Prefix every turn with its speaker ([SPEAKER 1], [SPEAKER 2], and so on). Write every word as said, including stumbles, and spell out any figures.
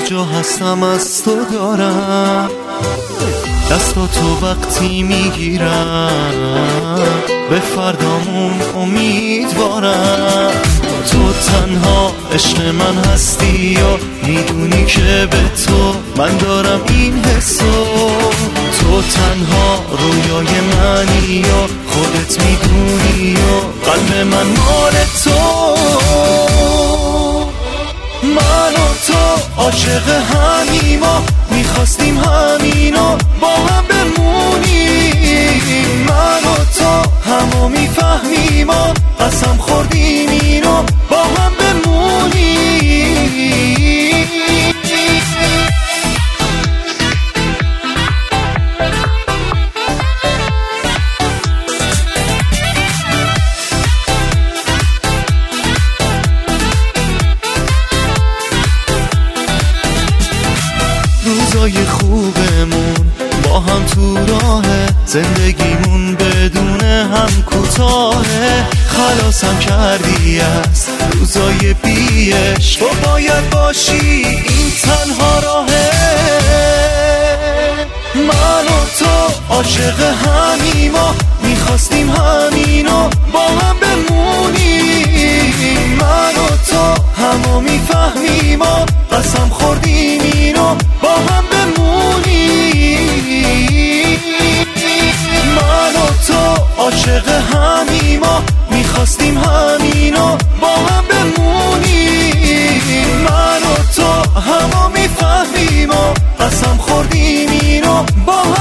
[SPEAKER 1] جا هستم از تو دارم، دستاتو وقتی میگیرم به فردامون امیدوارم. تو تنها عشق من هستی یا میدونی که به تو من دارم این حسو. تو تنها رویای منی یا خودت میدونی یا قلب من مال تو. من و تو عاشق همیم و میخواستیم همینو با هم بمونیم. من و تو همو میفهمیم و قسم خوردیم اینو با هم بمونیم. روزای خوبمون با هم تو راه، زندگیمون بدون هم کوتاهه. خلاصم کردی از روزای بیش، تو باید باشی این تنها راهه. من و تو عاشق همیم و میخواستیم همینو با هم بمونیم. من و تو همو میفهمیم و قسم خوردیم اینو با هم بمونیم. من و تو عاشق همیم و میخواستیم همینو با هم بمونیم. من و تو همو میفهمیم و قسم خوردیم اینو با هم